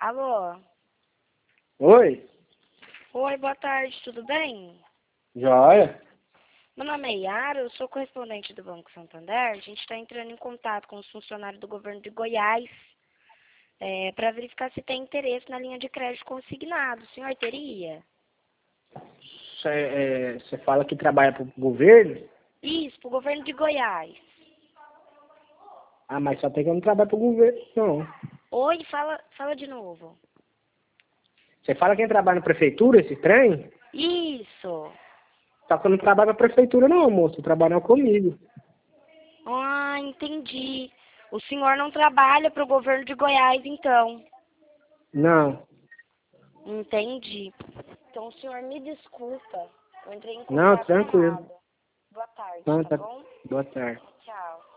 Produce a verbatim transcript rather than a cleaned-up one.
Alô? Oi? Oi, boa tarde, tudo bem? Joia? Meu nome é Yara, eu sou correspondente do Banco Santander. A gente está entrando em contato com os funcionários do governo de Goiás é, para verificar se tem interesse na linha de crédito consignado. O senhor teria? Você fala que trabalha pro governo? Isso, para o governo de Goiás. Ah, mas só tem que eu não trabalho pro governo, não. Oi, fala, fala de novo. Você fala quem trabalha na prefeitura, esse trem? Isso. Só que eu não trabalho na prefeitura não, moço. Eu trabalho comigo. Ah, entendi. O senhor não trabalha para o governo de Goiás, então. Não. Entendi. Então o senhor me desculpa. Eu entrei em Não, contato tranquilo. errado. Boa tarde, Não, tá tá... bom? Boa tarde. Tchau.